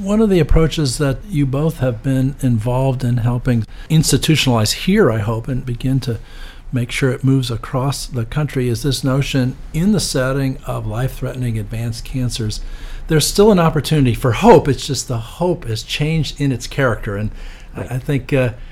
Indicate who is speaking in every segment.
Speaker 1: One of the approaches that you both have been involved in helping institutionalize here, I hope, and begin to make sure it moves across the country is this notion in the setting of life-threatening advanced cancers, there's still an opportunity for hope. It's just the hope has changed in its character. And right. I think,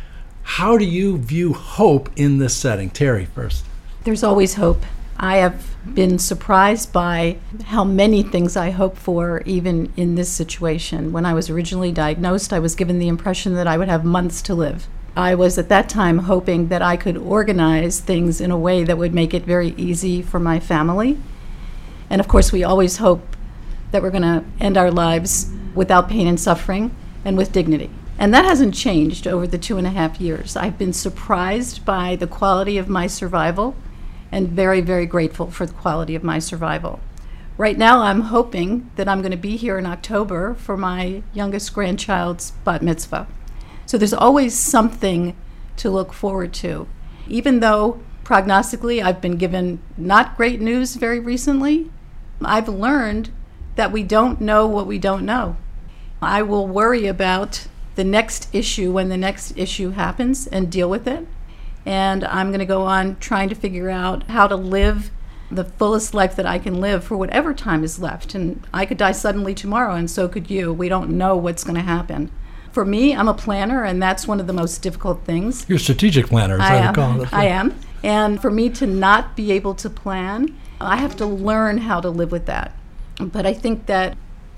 Speaker 1: how do you view hope in this setting? Terry, first.
Speaker 2: There's always hope. I have been surprised by how many things I hope for, even in this situation. When I was originally diagnosed, I was given the impression that I would have months to live. I was at that time hoping that I could organize things in a way that would make it very easy for my family. And of course, we always hope that we're going to end our lives without pain and suffering and with dignity. And that hasn't changed over the 2.5 years. I've been surprised by the quality of my survival and very, very grateful for the quality of my survival. Right now, I'm hoping that I'm going to be here in October for my youngest grandchild's bat mitzvah. So there's always something to look forward to. Even though prognostically I've been given not great news very recently, I've learned that we don't know what we don't know. I will worry about the next issue when the next issue happens and deal with it. And I'm going to go on trying to figure out how to live the fullest life that I can live for whatever time is left. And I could die suddenly tomorrow, and so could you. We don't know what's going to happen. For me, I'm a planner, and that's one of the most difficult things.
Speaker 1: You're a strategic planner, as I recall.
Speaker 2: I am. And for me to not be able to plan, I have to learn how to live with that. But I think that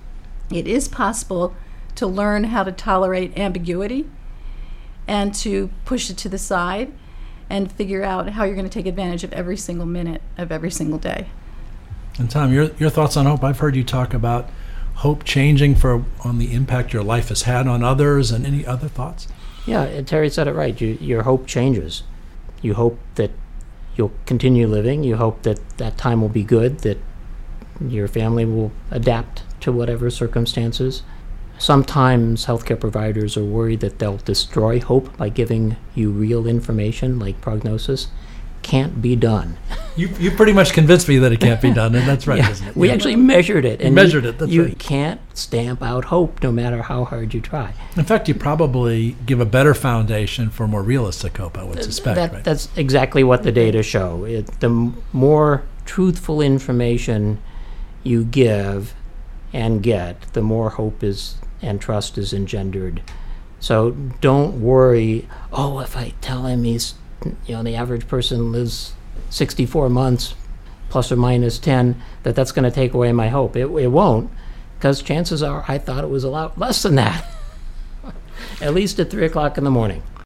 Speaker 2: it is possible to learn how to tolerate ambiguity and to push it to the side and figure out how you're going to take advantage of every single minute of every single day.
Speaker 1: And Tom, your thoughts on hope? I've heard you talk about hope changing on the impact your life has had on others, and any other thoughts?
Speaker 3: Yeah, and Terry said it right. Your hope changes. You hope that you'll continue living. You hope that that time will be good, that your family will adapt to whatever circumstances. Sometimes healthcare providers are worried that they'll destroy hope by giving you real information like prognosis. Can't be done.
Speaker 1: You pretty much convinced me that it can't be done, and that's right,
Speaker 3: yeah,
Speaker 1: isn't it?
Speaker 3: We actually measured it. And
Speaker 1: that's
Speaker 3: you
Speaker 1: right.
Speaker 3: can't stamp out hope no matter how hard you try.
Speaker 1: In fact, you probably give a better foundation for more realistic hope, I would suspect. Right?
Speaker 3: That's exactly what the data show. The more truthful information you give and get, the more hope is and trust is engendered. So don't worry, if I tell him the average person lives 64 months plus or minus 10, that's going to take away my hope. It won't, because chances are I thought it was a lot less than that, at least at 3 o'clock in the morning.